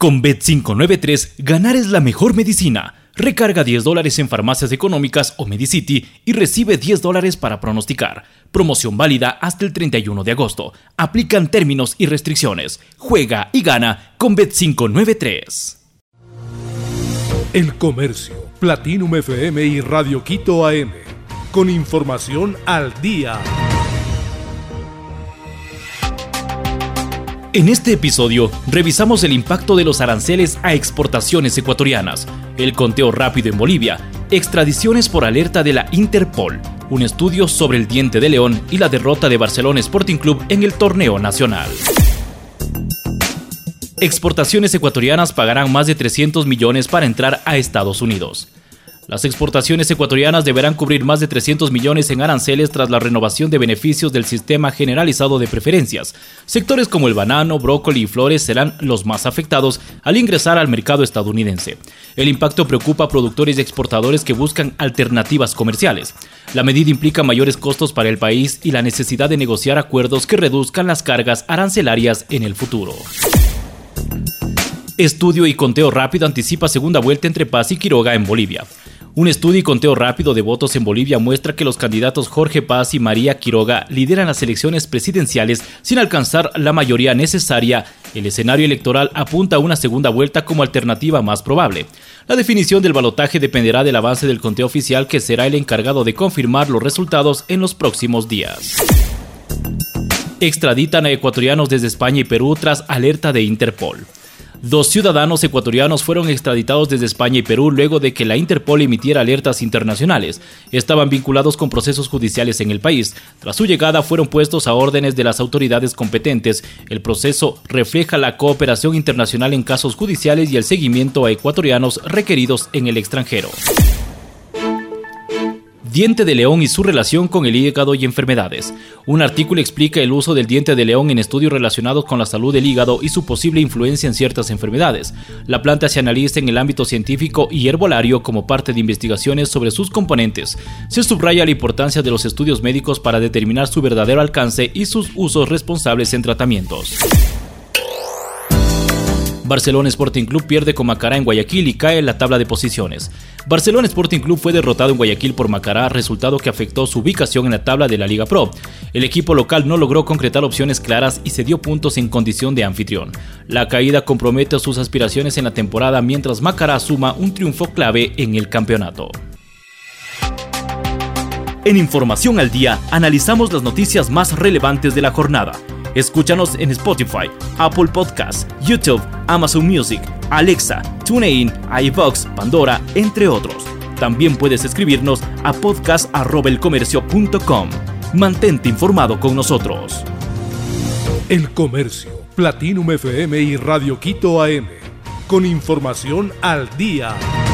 Con Bet593, ganar es la mejor medicina. Recarga $10 en farmacias económicas o Medicity y recibe $10 para pronosticar. Promoción válida hasta el 31 de agosto. Aplican términos y restricciones. Juega y gana con Bet593. El Comercio, Platinum FM y Radio Quito AM. Con información al día. En este episodio, revisamos el impacto de los aranceles a exportaciones ecuatorianas, el conteo rápido en Bolivia, extradiciones por alerta de la Interpol, un estudio sobre el diente de león y la derrota de Barcelona Sporting Club en el torneo nacional. Exportaciones ecuatorianas pagarán más de 300 millones para entrar a Estados Unidos. Las exportaciones ecuatorianas deberán cubrir más de 300 millones en aranceles tras la renovación de beneficios del sistema generalizado de preferencias. Sectores como el banano, brócoli y flores serán los más afectados al ingresar al mercado estadounidense. El impacto preocupa a productores y exportadores que buscan alternativas comerciales. La medida implica mayores costos para el país y la necesidad de negociar acuerdos que reduzcan las cargas arancelarias en el futuro. Estudio y conteo rápido anticipa segunda vuelta entre Paz y Quiroga en Bolivia. Un estudio y conteo rápido de votos en Bolivia muestra que los candidatos Jorge Paz y María Quiroga lideran las elecciones presidenciales sin alcanzar la mayoría necesaria. El escenario electoral apunta a una segunda vuelta como alternativa más probable. La definición del balotaje dependerá del avance del conteo oficial, que será el encargado de confirmar los resultados en los próximos días. Extraditan a ecuatorianos desde España y Perú tras alerta de Interpol. 2 ciudadanos ecuatorianos fueron extraditados desde España y Perú luego de que la Interpol emitiera alertas internacionales. Estaban vinculados con procesos judiciales en el país. Tras su llegada fueron puestos a órdenes de las autoridades competentes. El proceso refleja la cooperación internacional en casos judiciales y el seguimiento a ecuatorianos requeridos en el extranjero. Diente de león y su relación con el hígado y enfermedades. Un artículo explica el uso del diente de león en estudios relacionados con la salud del hígado y su posible influencia en ciertas enfermedades. La planta se analiza en el ámbito científico y herbolario como parte de investigaciones sobre sus componentes. Se subraya la importancia de los estudios médicos para determinar su verdadero alcance y sus usos responsables en tratamientos. Barcelona Sporting Club pierde con Macará en Guayaquil y cae en la tabla de posiciones. Barcelona Sporting Club fue derrotado en Guayaquil por Macará, resultado que afectó su ubicación en la tabla de la Liga Pro. El equipo local no logró concretar opciones claras y se dio puntos en condición de anfitrión. La caída compromete sus aspiraciones en la temporada, mientras Macará suma un triunfo clave en el campeonato. En Información al Día, analizamos las noticias más relevantes de la jornada. Escúchanos en Spotify, Apple Podcasts, YouTube, Amazon Music, Alexa, TuneIn, iVoox, Pandora, entre otros. También puedes escribirnos a podcast@elcomercio.com. Mantente informado con nosotros. El Comercio, Platinum FM y Radio Quito AM. Con información al día.